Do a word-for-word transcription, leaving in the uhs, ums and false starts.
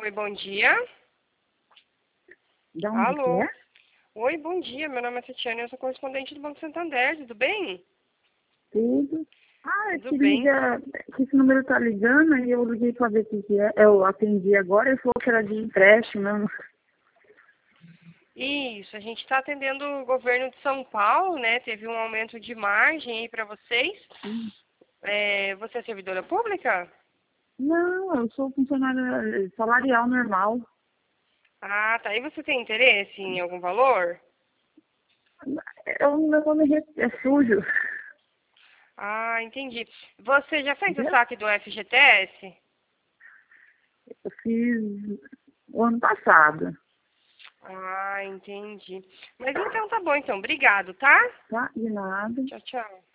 Oi, bom dia. De onde Alô? que é? Oi, bom dia. Meu nome é Tatiana, eu sou correspondente do Banco Santander. Tudo bem? Tudo. Ah, é Tudo que bem. liga, que esse número tá ligando e eu liguei pra ver o que que é. Eu atendi agora e falou que era de empréstimo, né? Isso, a gente está atendendo o governo de São Paulo, né? Teve um aumento de margem aí para vocês. Hum. É, você é servidora pública? Não, eu sou funcionária salarial normal. Ah, tá. E você tem interesse em algum valor? Eu, meu nome é é sujo. Ah, entendi. Você já fez o Entendeu? saque do F G T S? Eu fiz o ano passado, Ah, entendi. Mas então tá bom, então. Obrigado, tá? tá? De nada. Tchau, tchau.